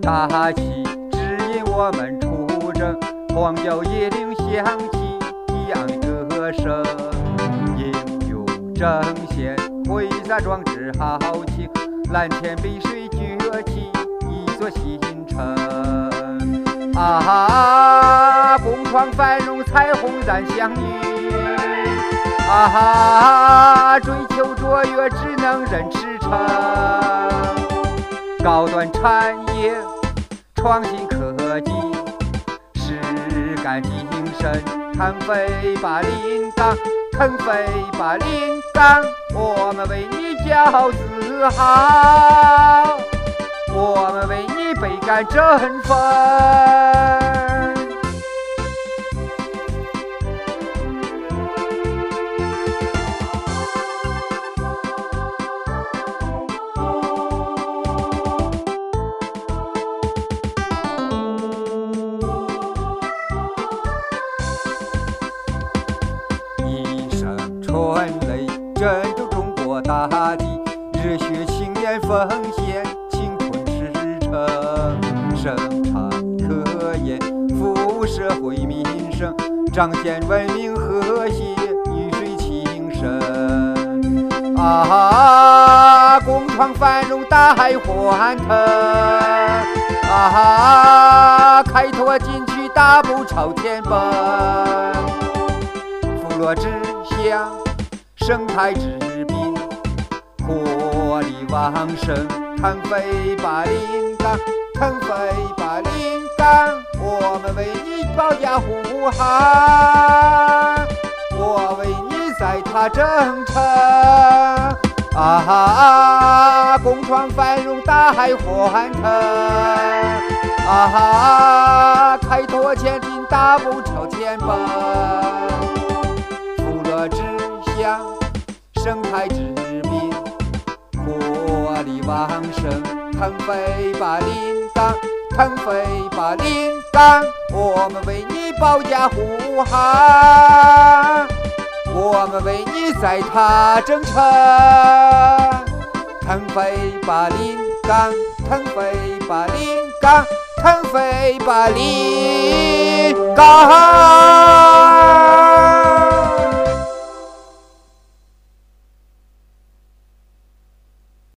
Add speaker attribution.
Speaker 1: 大旗指引我们出征，荒郊野岭响起激昂的歌声，英勇争先，挥洒壮志豪情，蓝天碧水崛起一座新城。啊，共创繁荣，彩虹咱相遇。啊，追求卓越，只能人驰骋。高端产业，创新科技，实干精神，腾飞吧临港，腾飞吧临港，我们为你骄傲自豪，我们为你倍感振奋。春雷震动中国大地，热血青年奉献青春赤诚，生产科研服务社会民生，彰显文明和谐，雨水情深。啊，共创繁荣，大海欢腾。啊，开拓禁区，大步朝前奔。部落之乡，生态之滨，活力旺盛，腾飞吧临港，腾飞吧临港，我们为你保驾护航，我为你在它征程。啊，共创繁荣，大海欢腾。啊，开拓前进，大步朝前奔。之乡，生态之滨，活力旺盛，腾飞吧临港，腾飞吧临港，我们为你保驾护航，我们为你在它征程。腾飞吧临港，腾飞吧临港，腾飞吧临港。